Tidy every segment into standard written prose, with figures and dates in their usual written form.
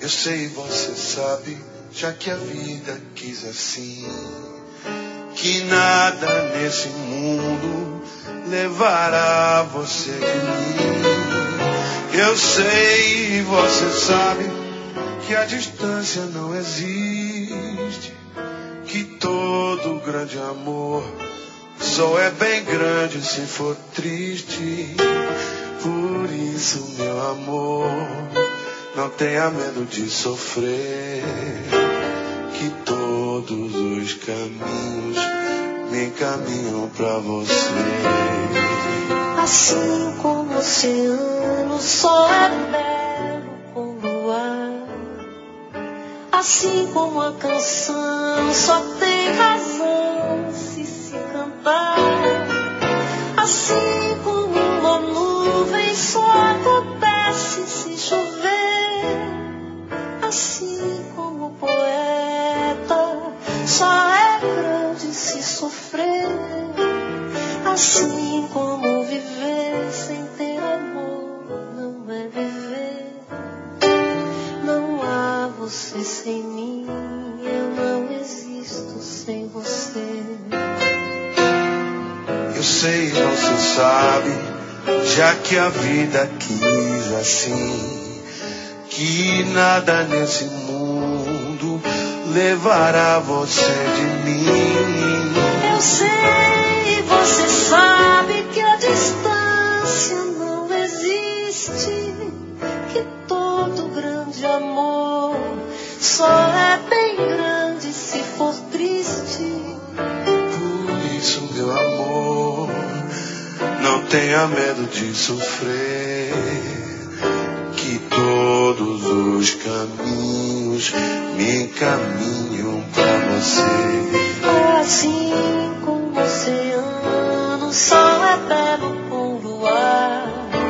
Eu sei, você sabe, já que a vida quis assim, que nada nesse mundo levará você de mim. Eu sei, você sabe, que a distância não existe, que todo grande amor só é bem grande se for triste. Por isso, meu amor, não tenha medo de sofrer, que todos os caminhos me encaminham pra você. Assim como o oceano só é belo com luar, assim como a canção só tem razão se cantar, assim como uma nuvem só acontece se chover, assim como o poeta só é grande se sofrer, assim como viver sem ter amor não é viver. Não há você sem mim, eu não existo sem você. Eu sei, você sabe, já que a vida quis assim, que nada nesse mundo levará você de mim. Eu sei, você sabe que a distância não existe, que todo grande amor só é bem grande se for triste. Por isso, meu amor, não tenha medo de sofrer, que todos os caminhos me encaminham pra você. Assim como o oceano só é belo com luar,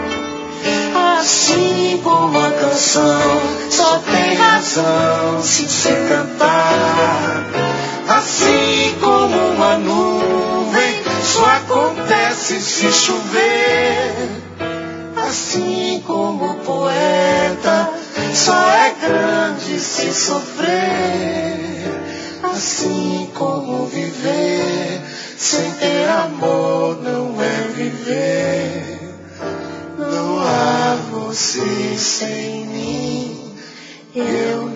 assim como a canção só tem razão se cantar, Assim como uma nuvem só acontece se chover, assim como o poeta só é grande se sofrer, assim como viver sem ter amor não é viver. Não há você sem mim, eu